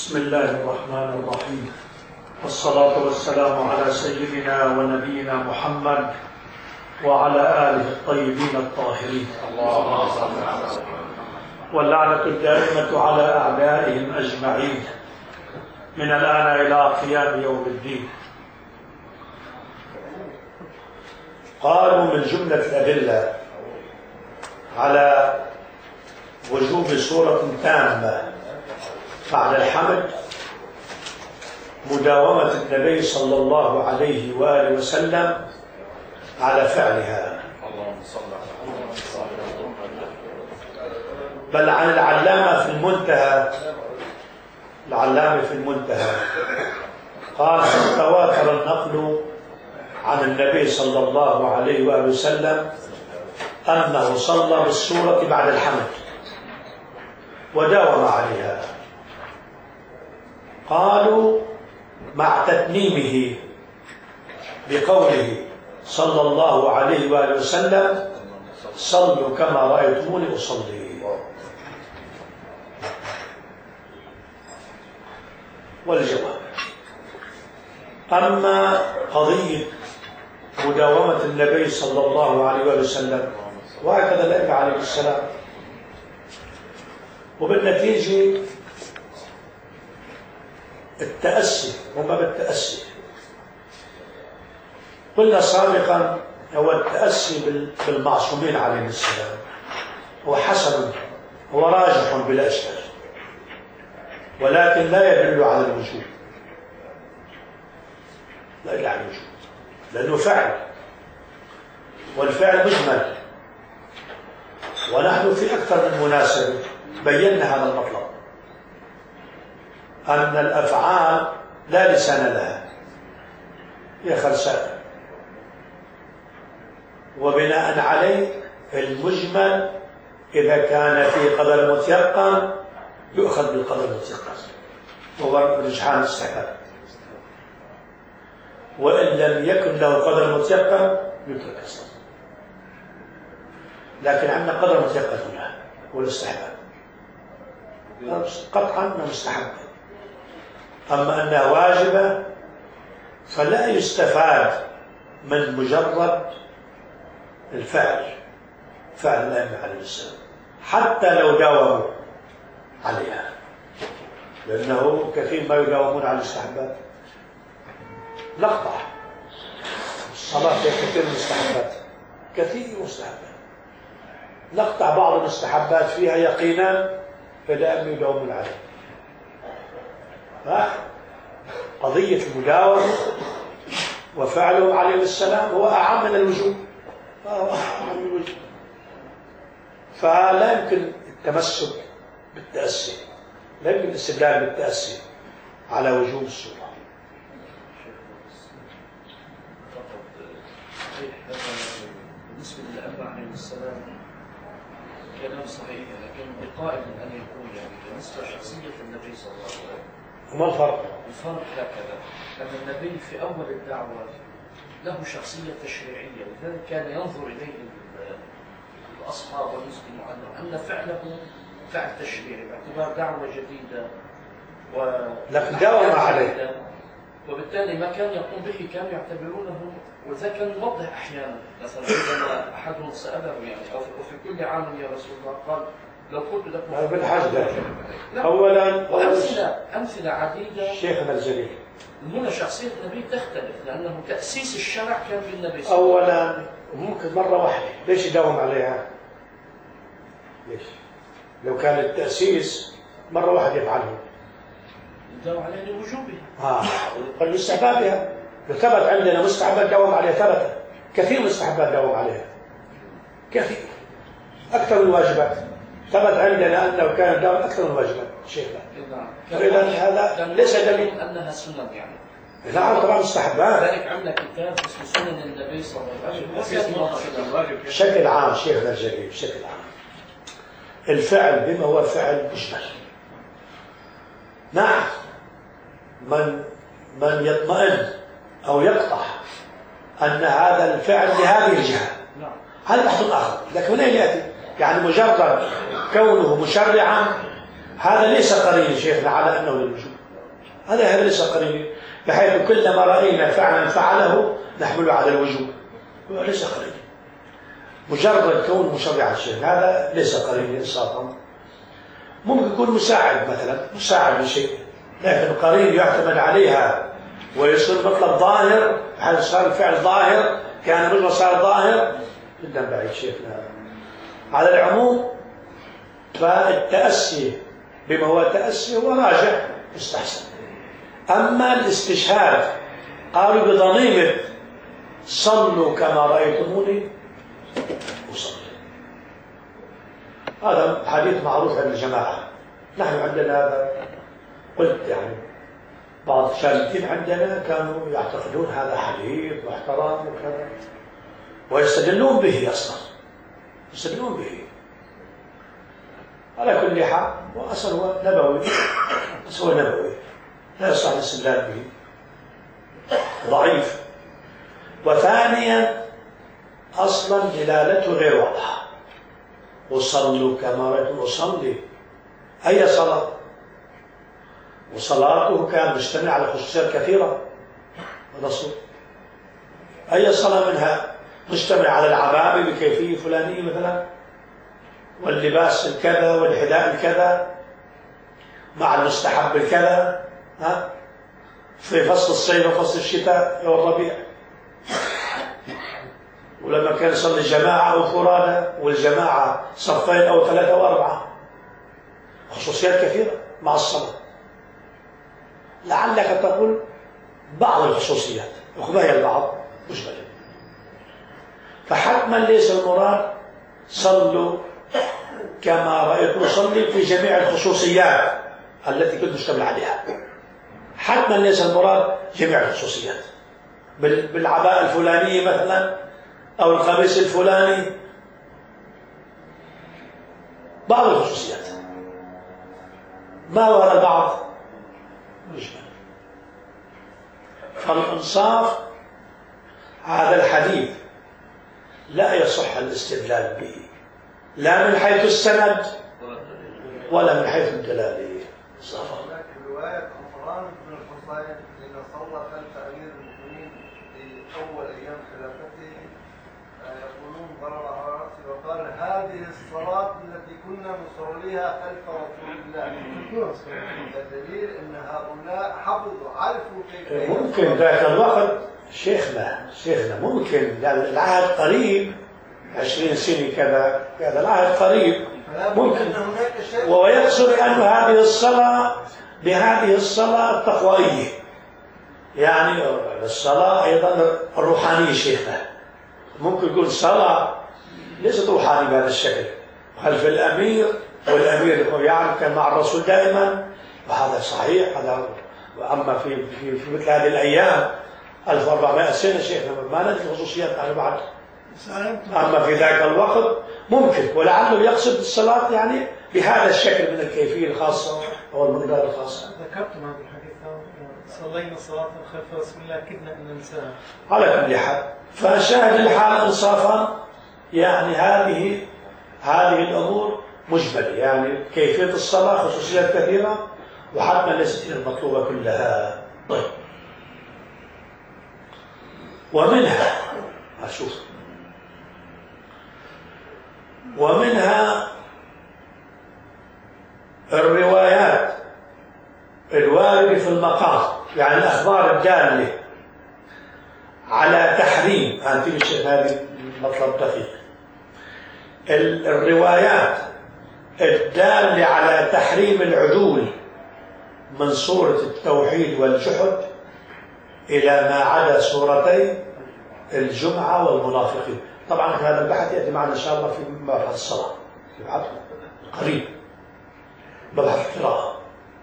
بسم الله الرحمن الرحيم، والصلاة والسلام على سيدنا ونبينا محمد وعلى آله الطيبين الطاهرين، واللعنة الدائمة على أعدائهم أجمعين من الآن إلى قيام يوم الدين. قالوا من جملة الأدلة على وجوب سورة تامة بعد الحمد مداومة النبي صلى الله عليه وآله وسلم على فعلها، بل عن العلامة في المنتهى قال: تواتر النقل عن النبي صلى الله عليه وآله وسلم أنه صلى بالسورة بعد الحمد وداوم عليها. قالوا مع تتميمه بقوله صلى الله عليه وآله وسلم: صلوا كما رأيتموني أصلي. والجواب: أما قضية مداومة النبي صلى الله عليه وآله وسلم وهكذا النبي عليه السلام، وبالنتيجة التأسي وما بالتأسي. قلنا سابقا هو التأسي بالمعصومين عليهم السلام هو حسن، هو راجح بلا إشكال، ولكن لا يدل على الوجوب، لا يدل على الوجوب لأنه فعل، والفعل مجمل، ونحن في أكثر من مناسبة بينا هذا المطلب، أن الأفعال لا لسان لها، هي خلساء، وبناء عليه المجمل إذا كان في قدر متيقن يؤخذ بالقدر المتيقن وهو رجحان الاستحباب، وإن لم يكن له قدر متيقن يترك أصلا. لكن عندنا قدر متيقن هنا والاستحباب، قطعا أنها مستحبة، أما أنها واجبة فلا يستفاد من مجرد الفعل، فعل الأئمة عليه السلام حتى لو داوموا عليها، لأنه كثير ما يداومون على الاستحباب. نقطع الصلاة فيها كثير من المستحبات، كثير مستحبات، نقطع بعض المستحبات فيها يقينا فالأئمة يداومون عليها. قضية المداومة وفعله عليه السلام هو أعم من الوجوب، فلا يمكن التمسك بالتأسي، لا يمكن الاستدلال بالتأسي على وجوب السورة. بالنسبة للأئمة عليه السلام كلام صحيح، لكن بقائل أن يقول يعني بالنسبة لشخصية النبي صلى الله عليه وسلم وما الفرق؟ الفرق هكذا، أن النبي في أول الدعوة له شخصية تشريعية، لذلك كان ينظر إليه الأصحاب والمسلمين أن فعله فعل تشريعي باعتبار دعوة جديدة لكن داوم عليه، وبالتالي ما كان يقوم به كانوا يعتبرونه، وذا كان يوضح أحيانا، مثلا عندما أحدهم سأله يعني أو في كل عام يا رسول الله قال: لو قلت لكم بالحج أولا أمثلة عديدة. شيخنا الجليل هنا شخصية النبي تختلف، لأنه تأسيس الشرع كان بالنبي صلى الله عليه وسلم. أولا ممكن مرة واحدة، ليش يداوم عليها؟ ليش؟ لو كان التأسيس مرة واحدة يفعله يداوم عليها لوجوبها، والاستحبابها. لو ثبت عندنا مستحبات داوم عليها، ثبت كثير مستحبات داوم عليها، كثير أكثر من الواجبات، ثبت عندنا أنه كان داوم أكثر من الواجبات شيخنا. إذا هذا ليس دليل أنها سنن يعني. لا طبعا مستحبات. ذلك عندنا كتاب اسمه سنن النبي صلى الله عليه وسلم بشكل عام شيخنا الجليل، بشكل عام الفعل بما هو الفعل مجمل. نعم من يطمئن أو يقطع أن هذا الفعل لهذه الجهة هذا بحث آخر، لكن من أين يأتي؟ يعني مجرد كونه مشرعا هذا ليس قرين شيخنا على أنه للوجوب، هذا ليس قرين، بحيث كلما رأينا فعلا فعله نحمله على الوجوب، ليس قرين. مجرد كون مشرع الشيء هذا ليس قرين إنصافا. ممكن يكون مساعد مثلا، مساعد لشيء، لكن قرين يعتمد عليها ويصير مطلب ظاهر، هذا صار الفعل ظاهر، كان مجرد صار ظاهر جدا بعيد شيخنا. على العموم فالتأسي بما هو تأسي هو راجع مستحسن. أما الاستشهاد قالوا بضميمه صلوا كما رأيتموني أصلي، هذا حديث معروف عند الجماعة. نحن عندنا هذا، قلت يعني بعض الشامتين عندنا كانوا يعتقدون هذا حديث واحترام وكذا، ويستدلون به أصلا، يستدلون به على كل حال. وأصل هو نبوي، أصل هو نبوي لا يصح الاستدلال به، ضعيف. وثانيا أصلا دلالته غير واضحة. وصلوا كما رأيتم أصلي، أي صلاة؟ وصلاته كان مجتمع على خصوصيات كثيرة الرسول، أي صلاة منها مجتمع على العباءة بكيفية فلانية مثلا، واللباس الكذا والحذاء الكذا مع المستحب الكذا، في فصل الصيف وفصل الشتاء والربيع. ولما كان يصلي جماعة أو فرادى، والجماعة صفين أو ثلاثة أو أربعة، خصوصيات كثيرة مع الصلاة. لعلك تقول بعض الخصوصيات، وخذها البعض مش بل. فحتما ليس المراد صلوا كما رأيت نصلي في جميع الخصوصيات التي كنت مشتمل عليها. حتما ليس المراد جميع الخصوصيات بالعباءة الفلانية مثلا أو القميص الفلاني، بعض الخصوصيات. ما هو البعض؟ مجمل. فالإنصاف هذا الحديث لا يصح الاستدلال به، لا من حيث السند ولا من حيث الدلالة. هناك رواية عمران بن الحصين حين صلى خلف أمير المؤمنين في أول أيام خلافته، يقولون ضرب على رأسه وقال هذه الصلاة التي كنا نصليها خلف رسول الله. الدليل أن هؤلاء حفظوا عرفوا كيف. ممكن ذاك الوقت شيخنا ممكن العهد قريب، 20 سنة كذا، هذا العهد قريب ممكن. ويقصد أن هذه الصلاة بهذه الصلاة التقوائية، يعني الصلاة أيضا الروحانية شيخنا. ممكن يكون صلاة ليست روحانية بهذا الشكل خلف الأمير، والأمير يعرف كان مع الرسول دائما، وهذا صحيح. هذا أما في مثل هذه الأيام 1400 سنة شيخنا ما ندري خصوصيات على بعض. أما في ذاك الوقت ممكن، ولعله يقصد الصلاة يعني بهذا الشكل من الكيفية الخاصة أو المقدار الخاصة. ذكرتم هذا الحديث، صلينا صلاة خلف رسول الله كدنا أن ننساها. على كل حال، فشاهد الحال إنصافا يعني هذه الأمور مجملة، يعني كيفية الصلاة خصوصيات كثيرة، وحتما ليست هي المطلوبة كلها. طيب، ومنها الروايات الواردة في المقام، يعني الأخبار الدالة على تحريم، هذه المطلب دقيق، الروايات الدالة على تحريم العدول من صورة التوحيد والجحد إلى ما عدا سورتي الجمعة والمنافقين. طبعا هذا البحث يأتي معنا إن شاء الله في مبحث الصلاة، في بحث قريب، مبحث القراءة.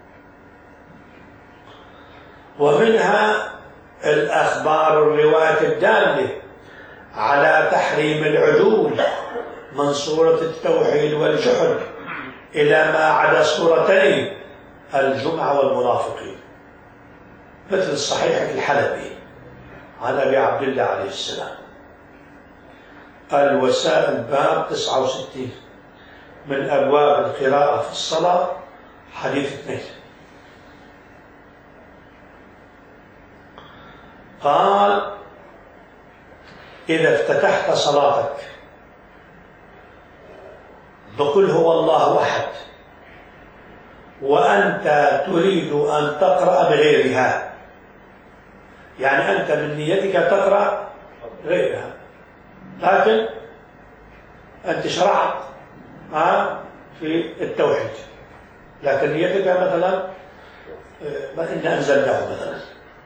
ومنها الأخبار الروايات الدالة على تحريم العدول من صورة التوحيد والجحد إلى ما عدا سورتين الجمعة والمنافقين، مثل الصحيح الحلبي عن أبي عبد الله عليه السلام، الوسائل باب 69 من أبواب القراءة في الصلاة، حديث 2. قال: إذا افتتحت صلاتك بقل هو الله أحد وأنت تريد أن تقرأ بغيرها، يعني أنت من نيتك تقرأ غيرها، لكن أنت شرعت في التوحيد، لكن نيتك مثلا إن أنزلناه مثلا.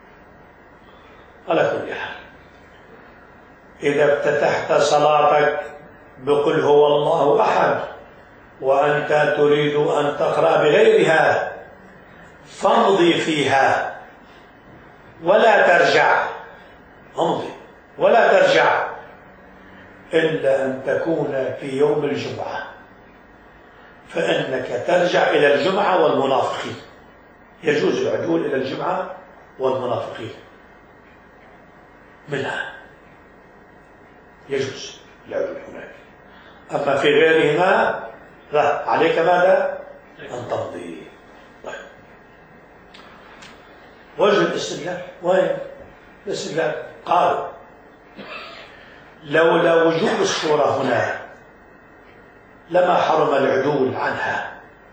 على كل حال، إذا افتتحت صلاتك بقل هو الله أحد وأنت تريد أن تقرأ بغيرها فامضي فيها ولا ترجع، امضي ولا ترجع إلا أن تكون في يوم الجمعة، فإنك ترجع إلى الجمعة والمنافقين. يجوز العدول إلى الجمعة والمنافقين منها، يجوز العدول هناك. أما في غيرهما لا، عليك ماذا؟ أن تمضي. طيب، وجه الاستدلال وين؟ الاستدلال قال: لولا وجود الصورة هنا لما حرم العدول عنها.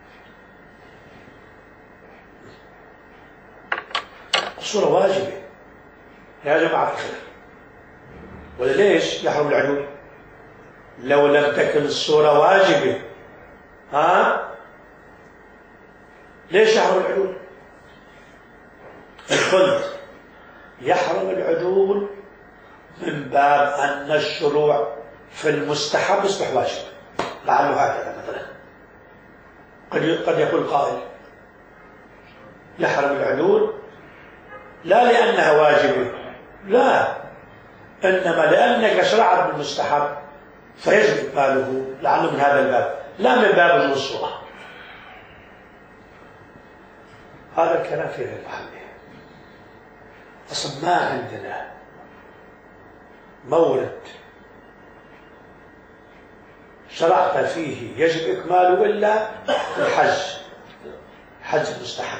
الصورة واجبة يا جماعة الخير، ولا ليش يحرم العدول؟ لو لم تكن الصورة واجبة ليش يحرم العدول؟ قلت يحرم العدول من باب أن الشروع في المستحب يصبح واجب، لعله هكذا مثلا. قد يقول قائل يحرم العدول لا لأنها واجبة، لا، إنما لأنك شرعت بالمستحب فيجب إكماله، لعله من هذا الباب، لا من باب وجود الصورة. هذا الكلام في غير محله. أصلا ما عندنا مورد شرعت فيه يجب إكماله إلا الحج، حج المستحب.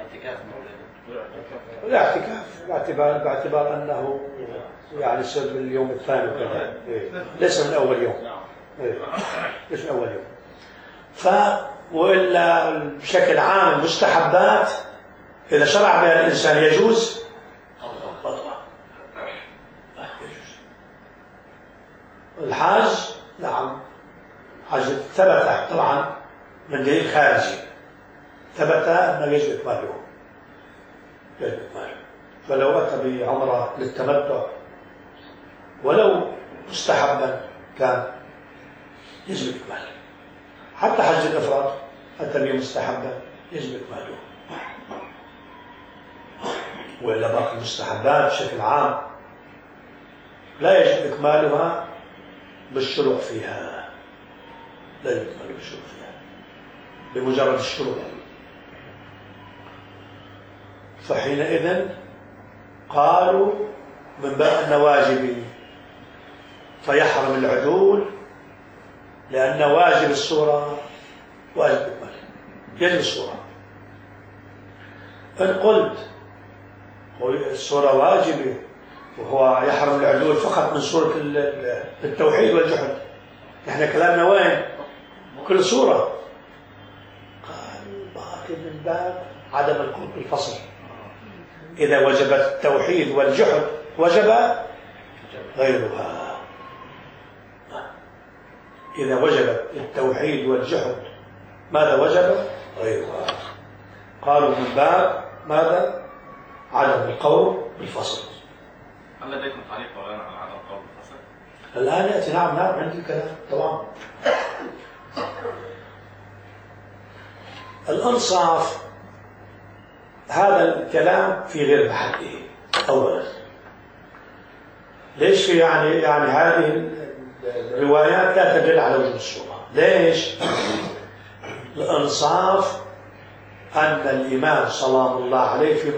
الاعتكاف باعتبار أنه يعني سر اليوم الثاني وكذا، ليس من أول يوم، ليس من أول يوم. وإلا بشكل عام المستحبات إذا شرع بها الإنسان يجوز الحاج. نعم، حاج ثبت طبعا من دليل خارجي، ثبت أنه يجب إكماله، فلو أتى بعمرة للتمتع ولو مستحبا كان يجب إكماله. حتى حج الإفراد أتى به مستحبا يجب إكماله، وإلا باقي المستحبات بشكل عام لا يجب إكمالها بالشروع فيها، لا يجب إكمالها بالشروع فيها بمجرد الشروع. فحينئذ قالوا من باب أنه واجب فيحرم العدول، لأن واجب الصورة واجب إكمال، يجب الصورة. إن قلت الصورة واجبة وهو يحرم العدول فقط من صورة التوحيد والجحد، إحنا كلامنا وين؟ كل صورة. قال باقي من باب عدم القرب الفصل. إذا وجب التوحيد والجحد وجب غيرها. إذا وجب التوحيد والجحد ماذا وجب؟ غيرها. قالوا من باب ماذا؟ عدم القول بالفصل. هل لديكم تعليق الآن على عدم القول بالفصل؟ الآن يأتي. نعم عندي الكلام طبعا. الأنصاف هذا الكلام في غير محله. أولا ليش يعني هذه الروايات لا تدل على وجود الصورة؟ ليش؟ الأنصاف أن الإمام صلى الله عليه في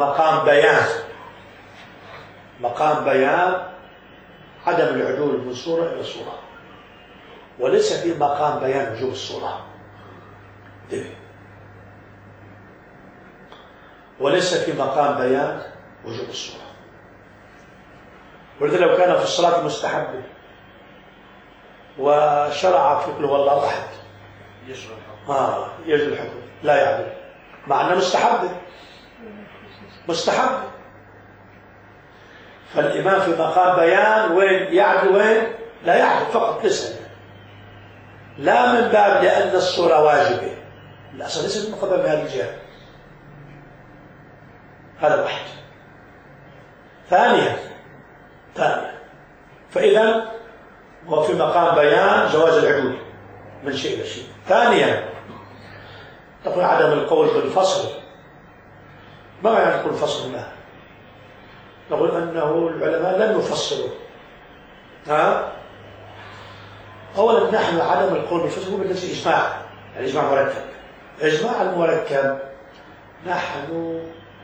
مقام بيان عدم العدول من صورة إلى صورة، وليس في مقام بيان وجوب الصورة. وليس في مقام بيان وجوب الصورة. ولذا لو كان في الصلاة مستحبة وشرع في قل هو الله أحد يجري الحكم لا يعدل، مع أنه مستحب. فالإمام في مقام بيان وين يعدل وين لا يعدل، فقط لسه لا من باب لأن الصورة واجبة، الأصل ليس من قبل هذه الجهة. هذا واحد. ثانيا فإذا هو في مقام بيان جواز العدول من شيء إلى شيء. ثانيا تقول عدم القول بالفصل. ما معنى يقول فصل؟ ما نقول أنه العلماء لم يفصلوا. أولا نحن عدم القول بالفصل هو بالنسبة إجماع، الإجماع مركب. إجماع المركب نحن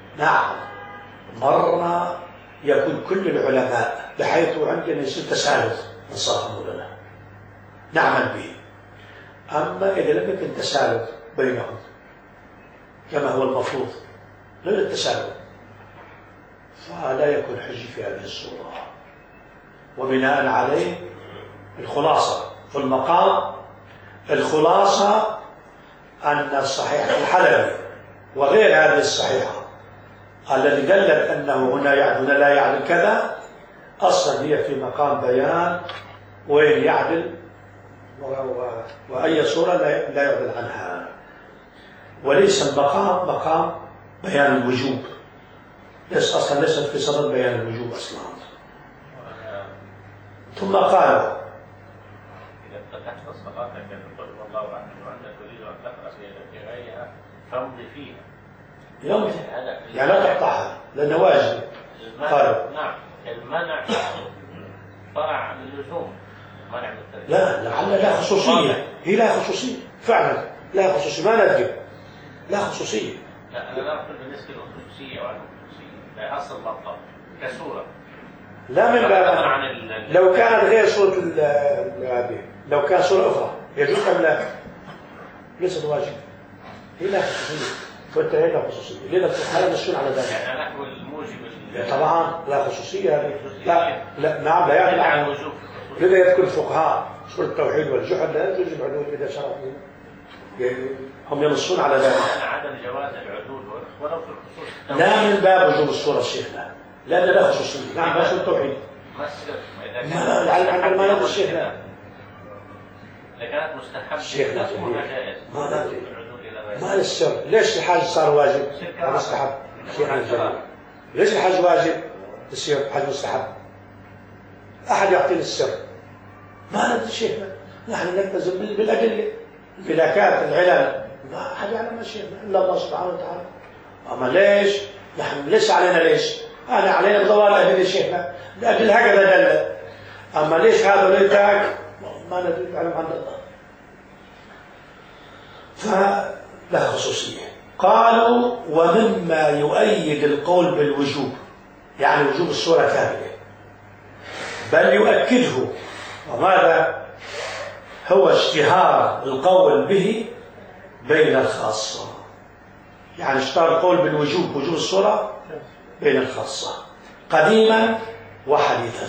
مرنا يكون كل العلماء بحيث عندنا يصير تسالف نصاهم لنا نعمل به. أما إذا لم يكن تسالف بينهم كما هو المفروض غير التسالف فلا يكون حج في هذه الصورة. وبناء عليه الخلاصة في المقام الخلاصة أن الصحيح الحلبي وغير هذه الصحيحة الذي دلت أنه هنا لا يعدل كذا أصلا هي في مقام بيان وين يعدل وأي صورة لا يعدل عنها، وليس المقام مقام بيان الوجوب. أصلا ليست في صدد بيان الوجوب أصلا. ثم قال إذا فتحت الصلاة كان يقول والله أعلم وأنت تريد أن تقرأ في غيرها فامضي فيها. يعني لا تقطعها لأنه واجب. قال نعم المنع فرع اللزوم منع من الترجمة. لا لعل لا خصوصية، هي لا خصوصية فعلا، لا خصوصية ما ندري لا خصوصية. لا أنا لا أقول بالنسبة للخصوصية وعن الخصوصية لا أصل مطلب كسورة لا من باب لو كانت غير صورة هذه لو كان صورة أخرى يجوز أم لا؟ ليست واجب، هي لا خصوصية فالتالي لا خصوصية. لذا في الحالة مسؤول على ذلك. يعني نحو الموجب طبعا لا خصوصية هذه لا نعم لا يعدل عن الوجوب. لذا يذكر الفقهاء صورة التوحيد والجحد لا يجوز العدول إذا شرع يعني هم ينصون على ذلك. عدم جواز العدول ولو في الخصوص لا من باب وجوب الصورة الشيخنا لأن لا خصوصية. نعم بس التوحيد ما السر لا لعل عند ما يد الشيخنا إذا كانت مستحبة الشيخنا جائز ما ندري ما السر ليش الحاج صار واجب مستحب شيخنا الجليل ليش الحج واجب يصير حج مستحب؟ أحد يعطيني السر ما ندري شيخنا. نحن نلتزم بالأدلة بلاكات العلل ما أحد يعلم شيخنا إلا الله سبحانه وتعالى. أما ليش؟ نحن ليس علينا ليش؟ أنا علينا بضوال أهل شيخنا الأدلة هكذا دلت. أما ليش هذا ليتاك ما ندري يعلم عن الله. فلا خصوصية. قالوا ومما يؤيد القول بالوجوب يعني وجوب الصورة كاملة بل يؤكده وماذا هو اشتهار القول به بين الخاصة. يعني اشتهر القول بالوجوب وجوب الصورة بين الخاصة قديما وحديثا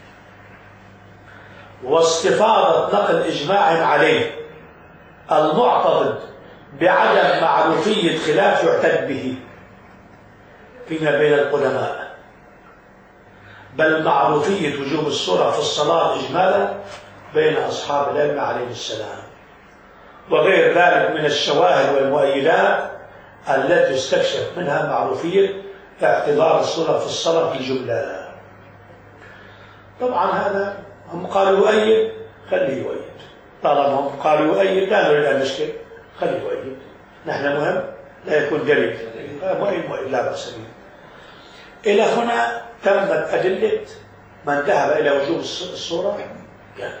واستفاضة نقل إجماع عليه المعتضد بعدم معروفية خلاف يعتد به فيما بين العلماء بل معروفية وجوب الصورة في الصلاة إجمالا بين أصحاب العلم عليه السلام وغير ذلك من الشواهد والمؤيدات التي يستكشف منها معروفية اعتبار الصورة في الصلاة في الجملة. طبعا هذا هم قالوا يؤيد خليه يؤيد طالما هم قالوا يؤيد لا نريد أن نشكل خليه يؤيد. نحن مهم لا يكون دليل مؤيد لا بأس به. إلى هنا تمت أدلة من ذهب إلى وجوب الصورة كاملة.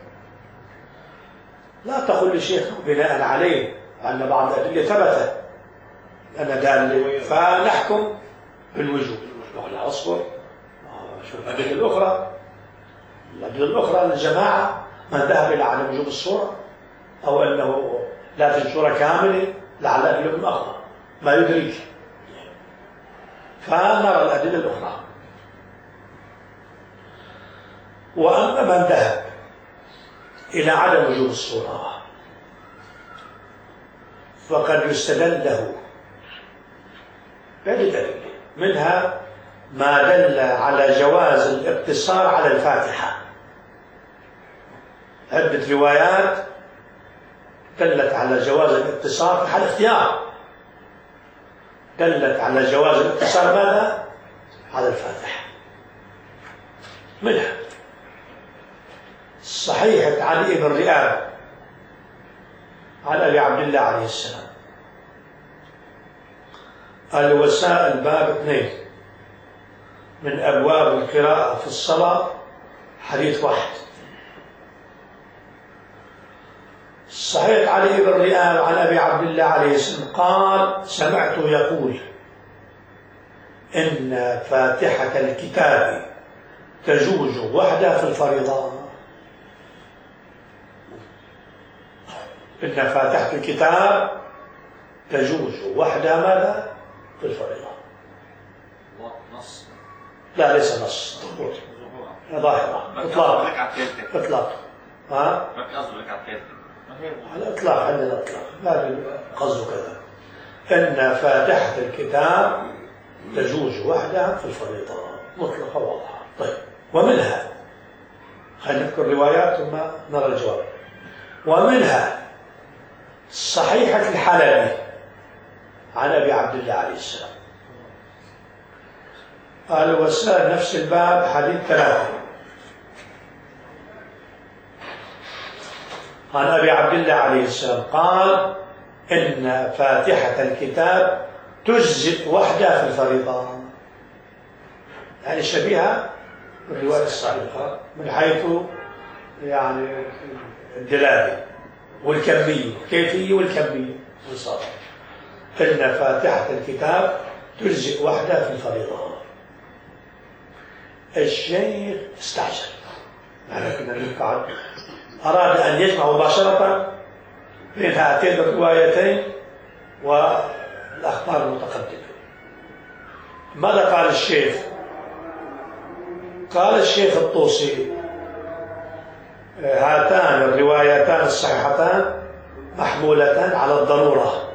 لا تقل لشيخ بناء عليه أن بعض الأدلة ثبتت أن دالة فنحكم بالوجوب. لا أصبر شوف الأدلة الأخرى للجماعة من ذهب إلى عدم وجوب الصورة أو أنه لا تجد صورة كاملة لعل أدلة أخرى ما يدرك فنرى الأدلة الأخرى. وأما من ذهب إلى عدم وجوب الصورة فقد يستدل له بدليل، منها ما دل على جواز الاقتصار على الفاتحة. عدة روايات دلت على جواز الاقتصار في حال اختيار، دلت على جواز الاقتصار ماذا؟ على الفاتحة. منها صحيحة علي بن رئاب عن أبي عبد الله عليه السلام، الوسائل باب 2 من أبواب القراءة في الصلاة، حديث 1. صحيح علي بن رئاب عن أبي عبد الله عليه السلام قال: سمعته يقول: إن فاتحة الكتاب تجوز وحدها في الفريضة. إن فاتحة الكتاب تجوز وحدها ماذا؟ في الفريضة. نص؟ لا، ليس نص، ظاهرة، إطلاق. ها؟ على الإطلاق، عندنا إطلاق، ما قصده كذا. إن فاتحة الكتاب تجوز وحدها في الفريضة، مطلقة واضحة. طيب، ومنها، خلينا نذكر روايات ثم نرى الجواب. ومنها صحيحة الحلبي عن أبي عبد الله عليه السلام، الوسائل نفس الباب، حديث 3 عن أبي عبد الله عليه السلام قال: إن فاتحة الكتاب تجزئ وحدها في الفريضة. يعني شبيهة بالرواية الصحيحة من حيث يعني الدلالة والكمية، الكيفية والكمية والصلاة. إن فاتحة الكتاب تجزئ وحدها في الفريضة. الشيخ استعجل، لكن أراد أن يجمع مباشرة بين هاتين الروايتين والأخبار المتقدمة. ماذا قال الشيخ؟ قال الشيخ الطوسي: هاتان الروايتان الصحيحتان محمولتان على الضرورة.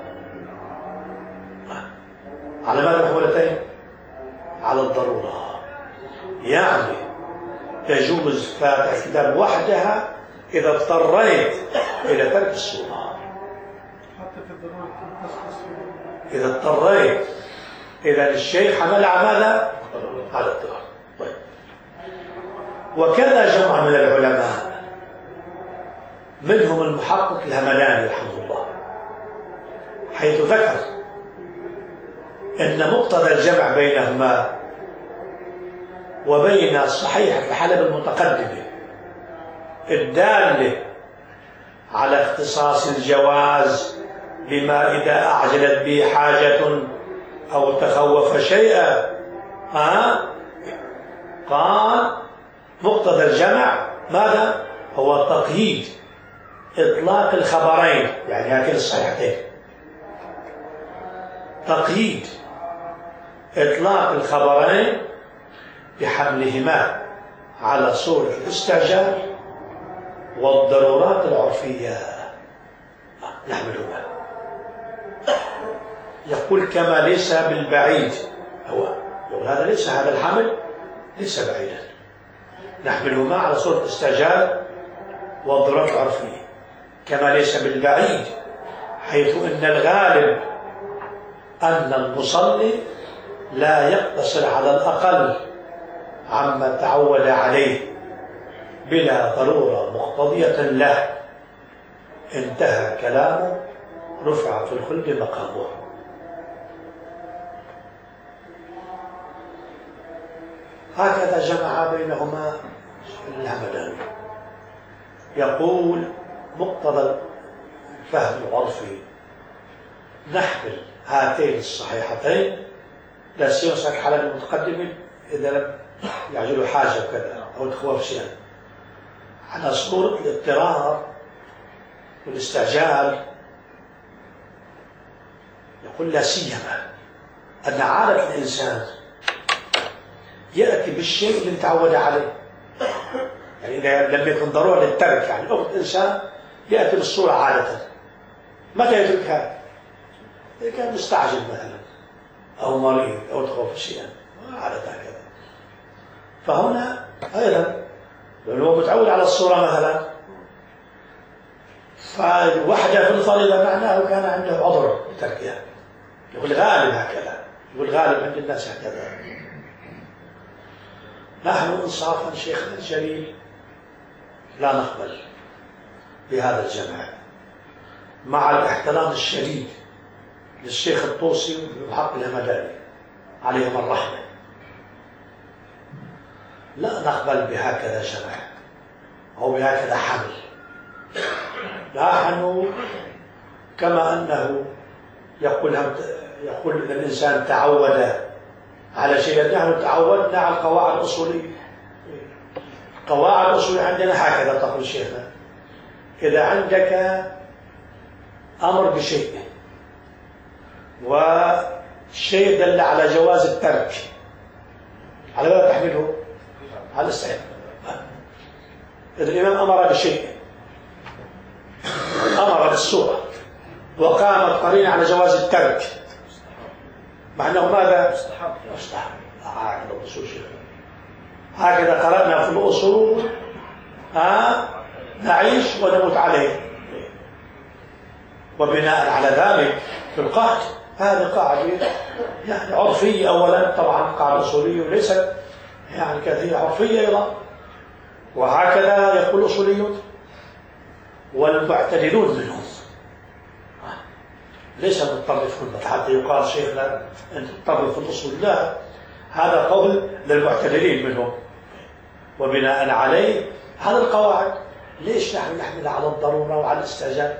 على ماذا محمولتين؟ على الضرورة، يعني تجوز فاتحة الكتاب وحدها إذا اضطريت إلى ترك السورة. حتى في الضرورة إذا اضطريت، إذا الشيخ حمل على ماذا؟ على الضرورة. طيب. وكذا جمع من العلماء، منهم المحقق الهمداني رحمه الله، حيث ذكر أن مقتضى الجمع بينهما وبين صحيحة الحلب المتقدمة الدالة على اختصاص الجواز بما إذا أعجلت به حاجة أو تخوف شيئا، قال مقتضى الجمع ماذا؟ هو تقييد إطلاق الخبرين، يعني هاتين الصحيحتين، تقييد إطلاق الخبرين بحملهما على صورة الاستعجال والضرورات العرفية. نحملهما، يقول كما ليس بالبعيد، هو يقول هذا ليس، هذا الحمل ليس بعيدا، نحملهما على صورة الاستعجال والضرورات العرفية، كما ليس بالبعيد، حيث إن الغالب أن المصلي لا يقتصر على الأقل عما تعود عليه بلا ضرورة مقتضية له. انتهى كلامه، رفع في الخلد مقامه. هكذا جمع بينهما الهمداني. يقول مقتضى الفهم العرفي نحمل هاتين الصحيحتين، لا سيما الحالة المتقدمة إذا لم يعجلوا حاجة وكذا أو تخوف شيئا، على صورة الاضطرار والاستعجال. يقول لا سيما أن عادة الإنسان يأتي بالشيء اللي تعود عليه. يعني إذا لم يكن ضرورة للترك، يعني إنسان يأتي بالصورة عادة، متى يتركها؟ إذا كان مستعجل مثلا أو مريض أو تخوف شيئا عادة هكذا. فهنا أيضا لو هو متعود على الصورة مثلا، فالوحدة في الفريضة معناه كان عنده عذر بتركها. يقول غالب هكذا، يقول غالب عند الناس هكذا. نحن إنصافا شيخنا الجليل لا نقبل بهذا الجمع، مع الاحترام الشديد للشيخ الطوسي والحق الهمداني عليهم الرحمة. لا نقبل بهكذا جمع أو بهكذا حمل. نحن كما أنه يقول إن الإنسان تعود على شيء، نحن تعودنا على القواعد الأصولية. القواعد الأصولية عندنا هكذا تقول شيخنا: إذا عندك أمر بشيء والشيء دل على جواز الترك، على ماذا تحمله؟ على الاستحباب. إذا الإمام أمر بشيء، أمر بالصورة وقامت قرينة على جواز الترك، مع أنه ماذا؟ مستحب. هكذا الأصول شيخنا، هكذا قرأنا في الأصول، نعيش ونموت عليه. وبناء على ذلك في القاعدة، هذه قاعدة يعني عرفية أولا، طبعا قاعدة أصولية وليست يعني كثير عرفية أيضا. وهكذا يقول الأصوليون والمعتدلون منهم، ليس المتطرفون حتى يقال شيخنا أنت تطرف في الأصول، لا، هذا قول للمعتدلين منهم. وبناء عليه هذا القواعد ليش نحن نحملها على الضرورة وعلى الاستعجال؟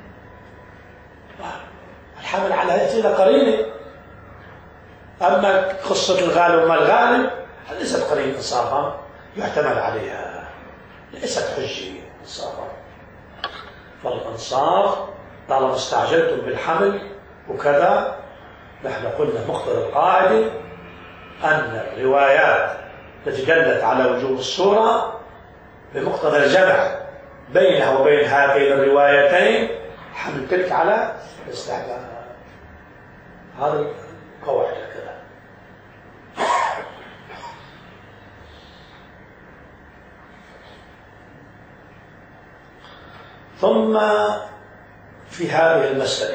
الحمل على هذه قرينة. أما قصة الغالب وما الغالب ليست قرينة إنصافا يحتمل عليها، ليست حجة إنصافا. فالإنصاف طالما استعجلتم بالحمل وكذا، نحن قلنا مقتضى القاعدة أن الروايات التي دلت على وجوب الصورة بمقتضى الجمع بينها وبين هاتين الروايتين حمل تلك على الاستحباب. هذا القواعد كذا. ثم في هذه المسألة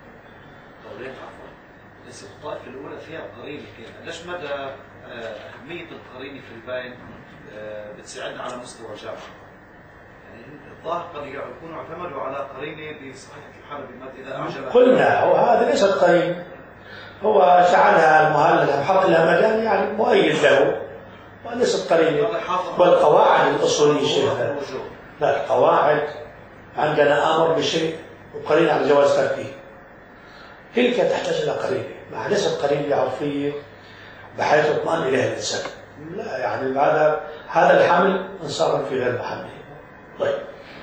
ليس الطائفة الأولى فيها قرينة كده، ليش مدى أهمية القرينة في البين بتساعدنا على مستوى الجامعة؟ يعني الظاهر قد يكونوا اعتمدوا على قرينة بصحيحة الحال بمد إذا أعجب. قلنا وهذا ليست قرينة، هو جعلها المهلل بحق الهمداني يعني مؤيد له، وليست قرينة. والقواعد الأصولية شيخنا، لا، القواعد عندنا أمر بشيء وقرينة على جواز تركه، تلك تحتاج إلى قرينة، مع ليست قرينة عرفية بحيث يطمئن إليها الإنسان. لا، يعني هذا الحمل انصرف في غير محله. طيب،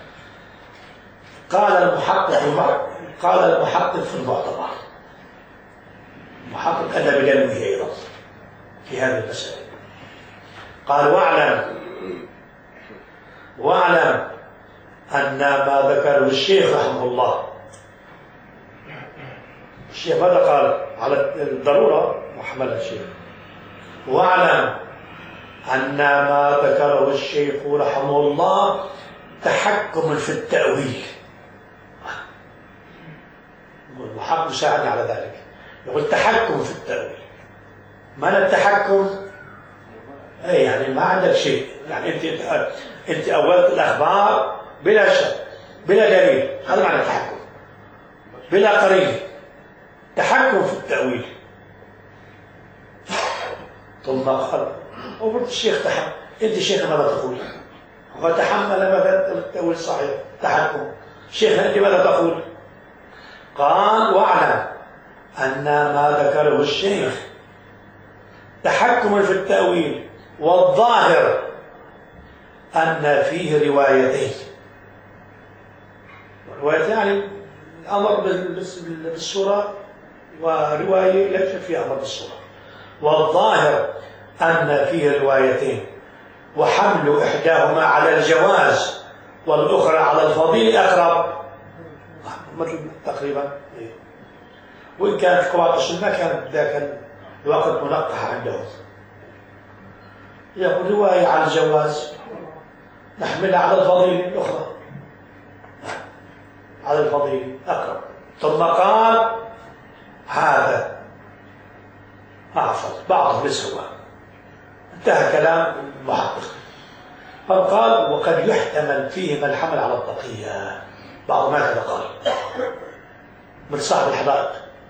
قال المحقق في المعتبر، المحقق أدى بدلوه أيضا في هذه المسألة، قال: واعلم أن ما ذكره الشيخ رحمه الله، الشيخ ماذا قال على الضرورة محملة الشيخ؟ واعلم أن ما ذكره الشيخ رحمه الله تحكم في التأويل. المحقق ساعدني على ذلك، يقول تحكم في التأويل. ما التحكم؟ أي يعني ما عندك شيء، يعني أنت أولت الأخبار بلا شك بلا دليل، هذا معنى التحكم، بلا قرينة، تحكم في التأويل. ثم قال: وقلت الشيخ أنت شيخ ماذا تقول؟ وتحمل ماذا التأويل الصحيح تحكم. شيخنا أنت ماذا تقول؟ قال: واعلم أن ما ذكره الشيخ تحكم في التأويل، والظاهر أن فيه روايتين. روايتين يعني أمر بالصورة ورواية ليس فيها أمر بالصورة. والظاهر أن فيه روايتين، وحمل إحداهما على الجواز والأخرى على الفضيل أقرب، مثل تقريبا. وإن كانت قواعد ما كانت ذاك الوقت منقحة عندهم. يقول رواية على الجواز نحملها على الفضيل الأخرى، على الفضيل أقرب. ثم قال هذا أعفض بعضه لسواء. انتهى كلام المحقق. فقال وقد يحتمل فيهما الحمل على التقية. بعض ما كذا قال من صاحب الحدائق،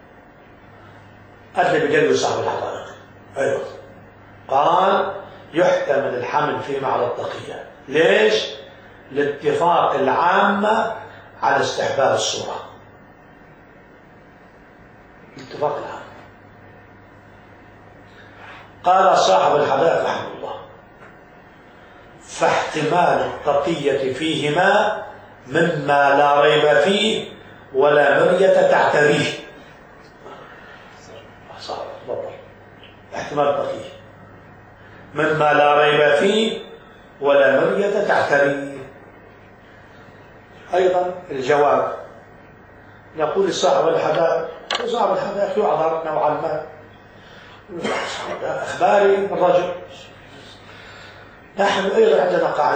أدلي بجلو صاحب الحدائق أيضا قال يحتمل الحمل فيما على التقية. ليش؟ لاتفاق العامة على استحباب الصورة. الاتفاق العام. قال صاحب الحدائق رحمه الله فاحتمال التقية فيهما مما لا ريب فيه ولا مرية تعتريه. صعب بالضبط. احتمال التقية مما لا ريب فيه ولا مرية تعتريه. أيضا الجواب نقول لصاحب الحدائق، صاحب الحدائق يعذر نوعا ما، أخباري الرجل. نحن أيضا عندنا قاعدة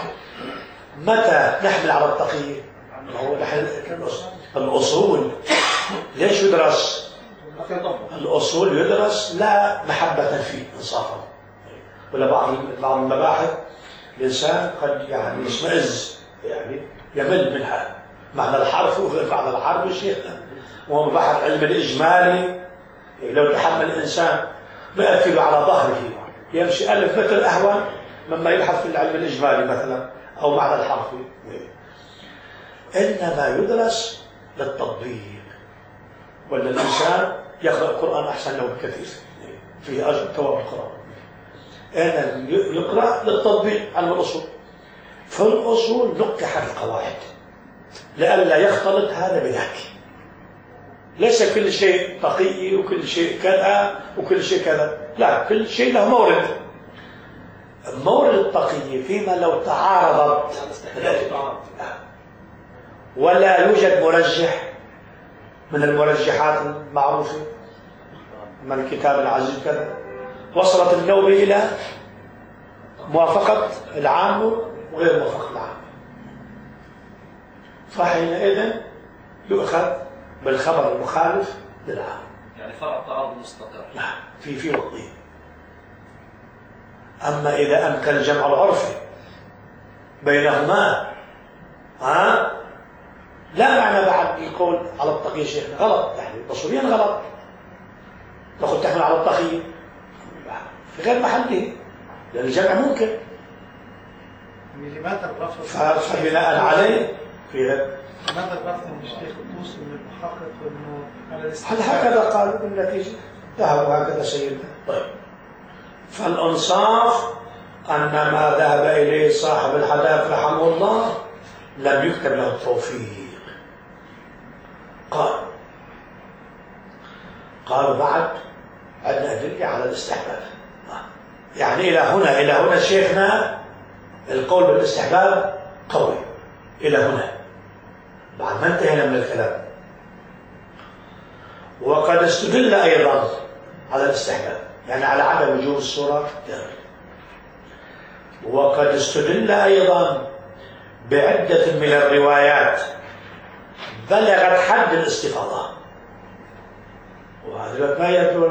متى نحمل على التقية؟ هو الأصول ليش يدرس؟ الأصول يدرس لا محبة فيه إنصافا، ولا بعض المباحث الإنسان قد يعني يشمئز، يعني يمل منها. معنى الحرف وغير معنى الحرف شيخنا، وهو مباحث علم الإجمالي. لو تحمل الإنسان 100 كيلو على ظهره يمشي 1000 متر أهون مما يبحث في العلم الإجمالي مثلا أو معنى الحرفي. إنما يدرس للتطبيق، ولا الإنسان يقرأ القرآن أحسن له بكثير، فيه أجر ثواب القرآن. إنما يقرأ للتطبيق على الأصول. في الأصول نقحت القواعد لئلا يختلط هذا بذاك. ليس كل شيء تقي وكل شيء كذا وكل شيء كذا، لا، كل شيء له مورد. مورد التقي فيما لو تعارضت ولا يوجد مرجح من المرجحات المعروفة من الكتاب العزيز كذا، وصلت النوبة إلى موافقة العام وغير موافقة العام، فحينئذ يؤخذ بالخبر المخالف للعام. يعني فرع تعارض مستقر. نعم، في وقته. أما إذا أمكن الجمع العرفي بينهما لا معنى بعد القول على التقية شيخنا غلط، يعني اصوليا غلط. تأخذ تحمل على التقية في غير محله لأن الجمع ممكن. لماذا الرفض؟ فبناء عليه لماذا الرفض من الشيخ الطوسي من المحقق وانه على هل هكذا قالوا بالنتيجة؟ ذهبوا هكذا سيدنا. طيب، فالأنصاف أن ما ذهب إليه صاحب الحدائق رحمه الله لم يكتب له التوفيق. قالوا بعد عندنا أدلة على الاستحباب. يعني إلى هنا شيخنا القول بالاستحباب قوي إلى هنا، بعد ما انتهينا من الكلام. وقد استدل أيضا على الاستحباب، يعني على عدم وجوب الصورة. وقد استدل أيضا بعدة من الروايات بلغت حد الاستفاضة. وهذا ما يدل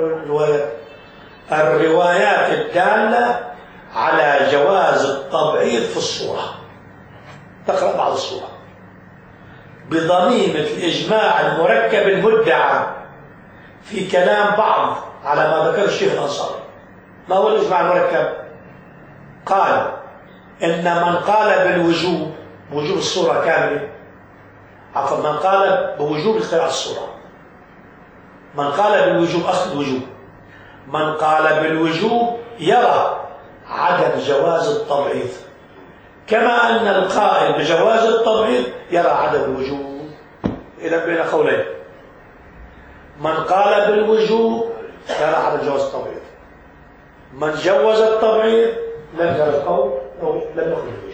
الروايات الدالة على جواز التبعيض في الصورة. تقرأ بعض الصورة بضميمة الإجماع المركب المدعى في كلام بعض على ما ذكر الشيخ الأنصاري. ما هو الإجماع المركب؟ قال إن من قال بالوجوب، وجوب الصورة كاملة، عفوا من قال بوجوب اختراع الصورة، من قال بالوجوب أصل الوجوب، من قال بالوجوب يرى عدم جواز التبعيض، كما أن القائل بجواز التبعيض يرى عدم الوجوب. إذا بين قولين، من قال بالوجوب يرى عدم جواز التبعيض، من جوز التبعيض لم يرى القول أو لم يخرج به.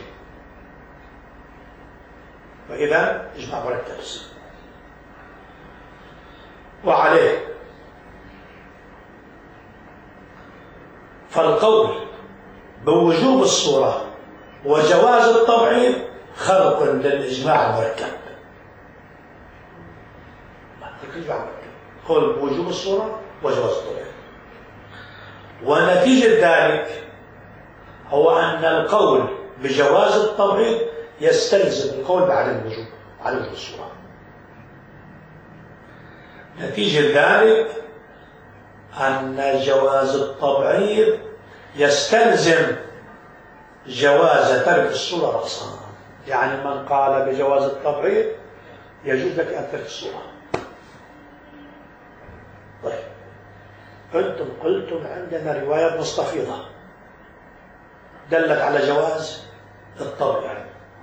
فإذا إجماع مرتب. وعليه فالقول بوجوب الصورة وجواز التبعيض خرق للإجماع المركب. قول بوجوب الصورة وجواز التبعيض، ونتيجة ذلك هو أن القول بجواز التبعيض يستلزم القول بعدم الوجوب على وجوب الصورة. نتيجة ذلك أن جواز التبعيض يستلزم جواز ترك الصورة رأسا. يعني من قال بجواز التبعيض يجوز لك أن ترك الصورة. طيب أنتم قلتم عندنا روايات مستفيضة دلت على جواز التبعيض.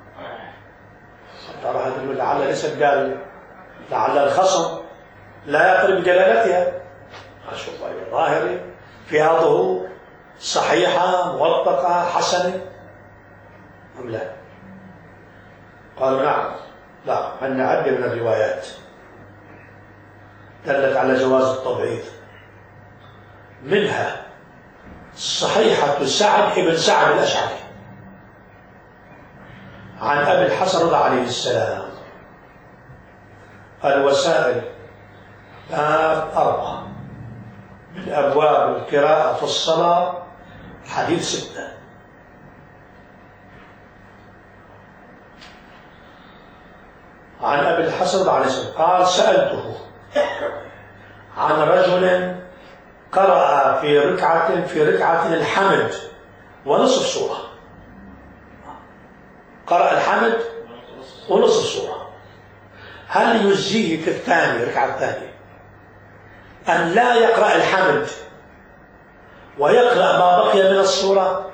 ترى هذا لعل ليس دال، لعل الخصم لا يقل بدلالتها. أشوف الظاهر فيها ظهور صحيحة موثقة حسنة أم لا؟ قالوا نعم. لا، عندنا عدة من الروايات دلت على جواز التبعيض، منها صحيحة سعد بن سعد الأشعري عن أبي الحسن رضي عليه السلام. الوسائل باب 4 من أبواب القراءة في الصلاة حديث 6. عن أبي الحسن رضي عليه السلام قال سألته عن رجل قرأ في ركعة الحمد ونصف سورة. قرأ الحمد ونصف سورة، هل يجزيه في الثاني ركعة الثانية أن لا يقرأ الحمد ويقرأ ما بقي من السورة؟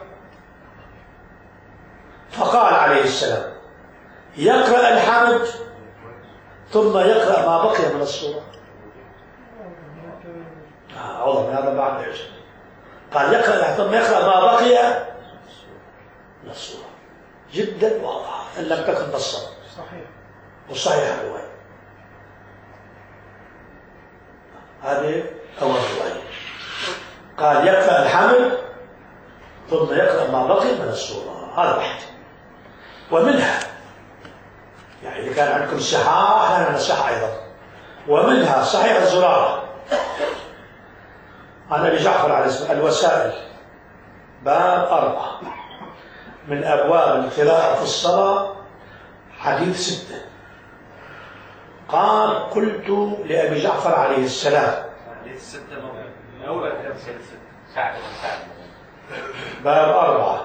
فقال عليه السلام يقرأ الحمد ثم يقرأ ما بقي من السورة. أوضح من هذا بعد إيش؟ قال يقرأ ثم يقرأ ما بقي من السورة. جدا واضحة إن لم تكن نصا. صحيح. وصحيح الرواية. هذه أول رواية. قال يقرأ الحمد ثم يقرأ ما بقي من السورة. هذا واحد. ومنها يعني إذا كان عندكم صحاح لنا صحة أيضا. ومنها صحيح الزرارة عن أبي جعفر عليه السلام الوسائل باب 4 من أبواب القراءة في الصلاة حديث 6. قال قلت لأبي جعفر عليه السلام حديث 6 أول سعد باب 4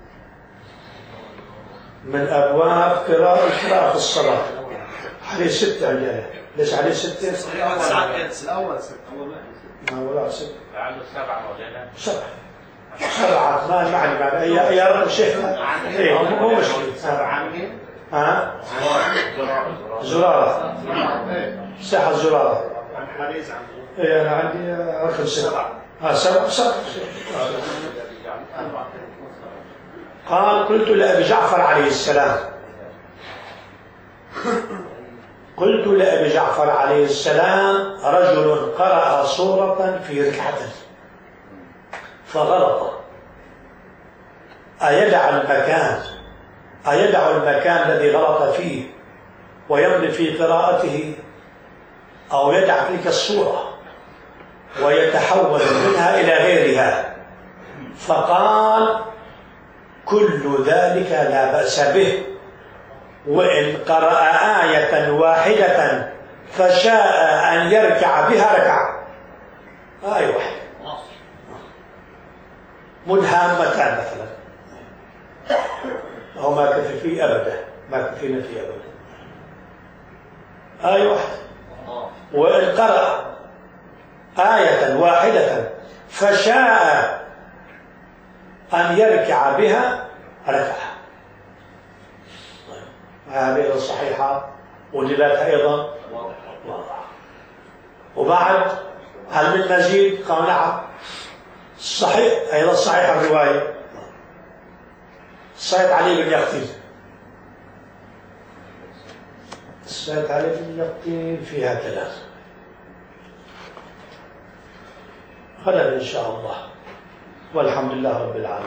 من أبواب قراءة في الصلاة حديث 6 عندنا. ليش حديث 6؟ الأول 6 ولا 6 لعله 7 مولانا 7 ما معني بعد يا رب شيخنا مو مشكلة. 7 ها زرارة ساحة زرارة عن حديث عن ايه انا عندي رقم 7 7 قال قلت لأبي جعفر عليه السلام قلت لأبي جعفر عليه السلام رجل قرأ سورة في ركعة فغلط أيدع المكان الذي غلط فيه ويمضي في قراءته أو يدع تلك السورة ويتحول منها إلى غيرها؟ فقال كل ذلك لا بأس به، وإن قرأ آية واحدة فشاء أن يركع بها ركع. آية واحدة مدهامتان مثلا أو ما كفي فيه أبدا، ما كفينا فيه أبدا. آية واحدة. وإن قرأ آية واحدة فشاء أن يركع بها ركع. هذه الصحيحة ودلالتها أيضا واضحة. وبعد هل من مزيد؟ قال نعم. صحيح أيضا صحيح الرواية صحيح علي بن يقتيل. صحيح علي بن يقتيل فيها كلام، غدا إن شاء الله، والحمد لله رب العالمين.